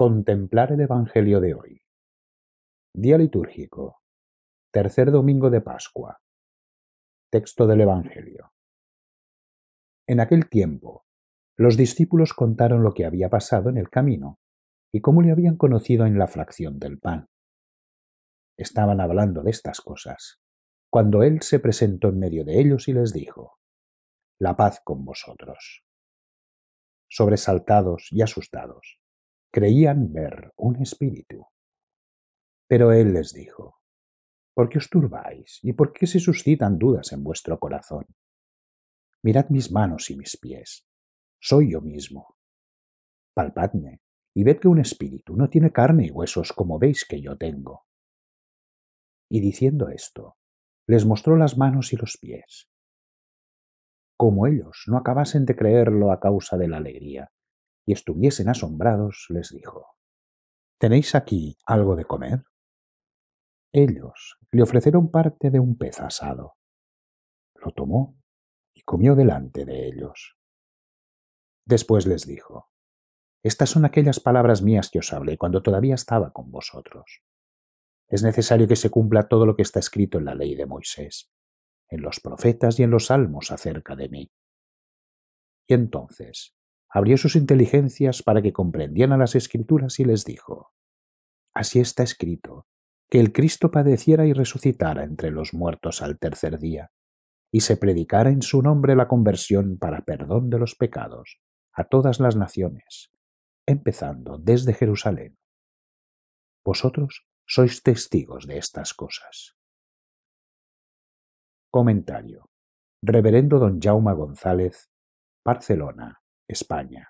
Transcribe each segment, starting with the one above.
Contemplar el Evangelio de hoy. Día litúrgico. Tercer domingo de Pascua. Texto del Evangelio. En aquel tiempo, los discípulos contaron lo que había pasado en el camino y cómo le habían conocido en la fracción del pan. Estaban hablando de estas cosas, cuando él se presentó en medio de ellos y les dijo: «La paz con vosotros». Sobresaltados y asustados, creían ver un espíritu. Pero él les dijo: ¿por qué os turbáis y por qué se suscitan dudas en vuestro corazón? Mirad mis manos y mis pies. Soy yo mismo. Palpadme y ved que un espíritu no tiene carne y huesos como veis que yo tengo. Y diciendo esto, les mostró las manos y los pies. Como ellos no acabasen de creerlo a causa de la alegría y estuviesen asombrados, les dijo: ¿tenéis aquí algo de comer? Ellos le ofrecieron parte de un pez asado. Lo tomó y comió delante de ellos. Después les dijo: estas son aquellas palabras mías que os hablé cuando todavía estaba con vosotros. Es necesario que se cumpla todo lo que está escrito en la ley de Moisés, en los profetas y en los salmos acerca de mí. Y entonces abrió sus inteligencias para que comprendieran las Escrituras y les dijo: así está escrito, que el Cristo padeciera y resucitara entre los muertos al tercer día, y se predicara en su nombre la conversión para perdón de los pecados a todas las naciones, empezando desde Jerusalén. Vosotros sois testigos de estas cosas. Comentario. Reverendo don Jaume González, Barcelona, España.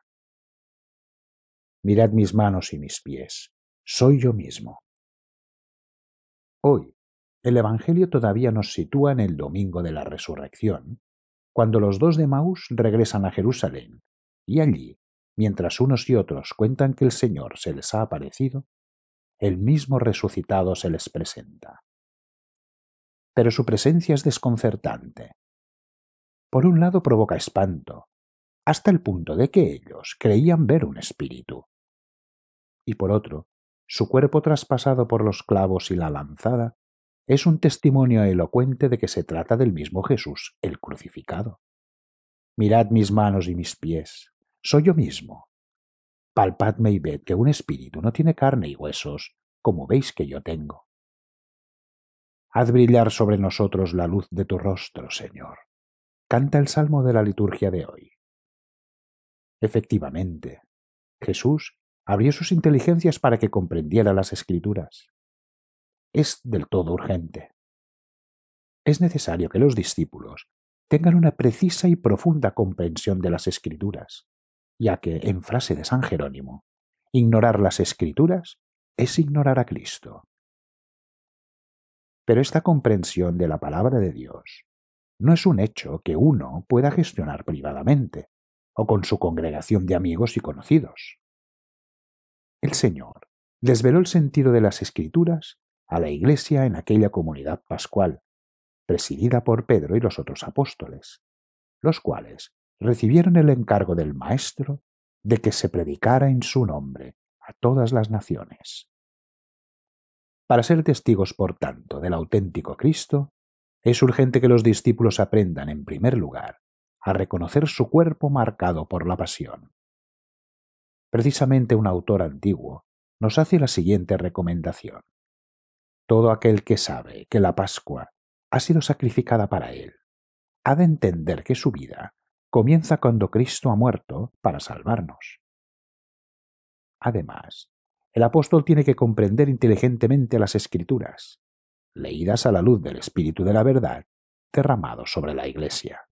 Mirad mis manos y mis pies. Soy yo mismo. Hoy, el Evangelio todavía nos sitúa en el domingo de la Resurrección, cuando los dos de Emaús regresan a Jerusalén, y allí, mientras unos y otros cuentan que el Señor se les ha aparecido, el mismo resucitado se les presenta. Pero su presencia es desconcertante. Por un lado provoca espanto, hasta el punto de que ellos creían ver un espíritu. Y por otro, su cuerpo traspasado por los clavos y la lanzada es un testimonio elocuente de que se trata del mismo Jesús, el crucificado. Mirad mis manos y mis pies, soy yo mismo. Palpadme y ved que un espíritu no tiene carne y huesos, como veis que yo tengo. Haz brillar sobre nosotros la luz de tu rostro, Señor. Canta el salmo de la liturgia de hoy. Efectivamente, Jesús abrió sus inteligencias para que comprendiera las Escrituras. Es del todo urgente. Es necesario que los discípulos tengan una precisa y profunda comprensión de las Escrituras, ya que, en frase de San Jerónimo, ignorar las Escrituras es ignorar a Cristo. Pero esta comprensión de la palabra de Dios no es un hecho que uno pueda gestionar privadamente o con su congregación de amigos y conocidos. El Señor desveló el sentido de las Escrituras a la Iglesia en aquella comunidad pascual, presidida por Pedro y los otros apóstoles, los cuales recibieron el encargo del Maestro de que se predicara en su nombre a todas las naciones. Para ser testigos, por tanto, del auténtico Cristo, es urgente que los discípulos aprendan, en primer lugar, a reconocer su cuerpo marcado por la pasión. Precisamente un autor antiguo nos hace la siguiente recomendación: todo aquel que sabe que la Pascua ha sido sacrificada para él, ha de entender que su vida comienza cuando Cristo ha muerto para salvarnos. Además, el apóstol tiene que comprender inteligentemente las Escrituras, leídas a la luz del Espíritu de la verdad derramado sobre la Iglesia.